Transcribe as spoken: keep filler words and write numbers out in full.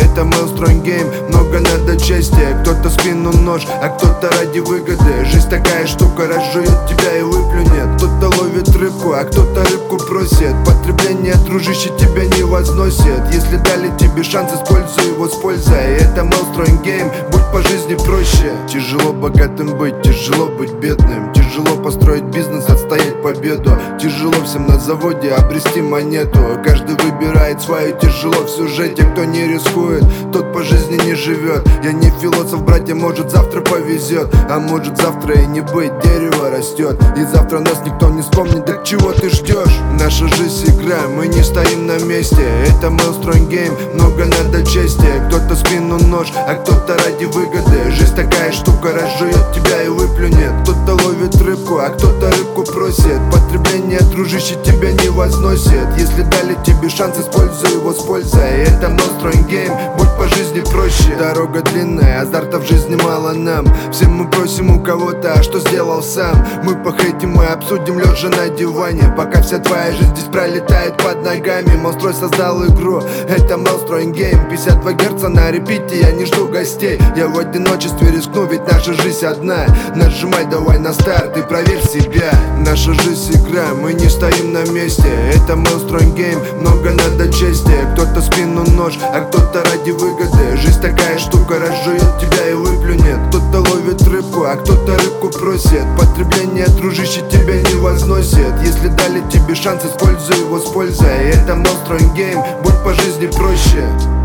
это мы устроим гейм. Много надо чести, кто-то спину нож, а кто-то ради выгоды. Жизнь такая штука, разжует тебя и выплюнет. Кто-то ловит рыбку, а кто-то рыбку просит. Потребление, дружище, тебя не возносит. Если дали тебе шанс, используй его с пользой. Это мы устроим гейм, будь по жизни проще. Тяжело богатым быть, тяжело быть бедным. Тяжело построить бизнес, отстоять победу. Тяжело всем на заводе обрести монету. Каждый выбирает свое тяжело в сюжете. Кто не рискует, тот по жизни не живет. Я не философ, братья, может завтра повезет. А может завтра и не быть, дерево растет. И завтра нас никто не вспомнит, так чего ты ждешь? Наша жизнь игра, мы не стоим на месте. Это мы устроим гейм, много надо чести. Кто-то спину нож, а кто-то ради выгоды. Жизнь такая штука, разжует тебя и выплюнет. Кто-то ловит рыбку, а кто-то рыбку просит. Потребление, дружище, тебя не возносит. Если дали тебе шанс, используй его с пользой. Это мы устроим гейм, будь по жизни проще. Дорога длинная, азарта в жизни мало нам. Все мы просим у кого-то, а что сделал сам? Мы похейтим, мы обсудим лежа на диване. Пока вся твоя жизнь здесь пролетает под ногами. Монстрой создал игру, это мы устроим гейм. пятьдесят два герца на репите, я не жду гостей. Я в одиночестве рискну, ведь наша жизнь одна. Нажимай давай на старт и проверь себя. Наша жизнь игра, мы не стоим на месте. Это мы устроим гейм, много надо чести. Кто-то спину нож, а кто-то ради выгоды. Жизнь такая штука, разжует тебя и выплюнет. Кто-то ловит рыбку, а кто-то рыбку просит. Потребление, дружище, тебя не возносит. Если дали тебе шанс, используй его с пользой. Это мы устроим гейм, будь по жизни проще.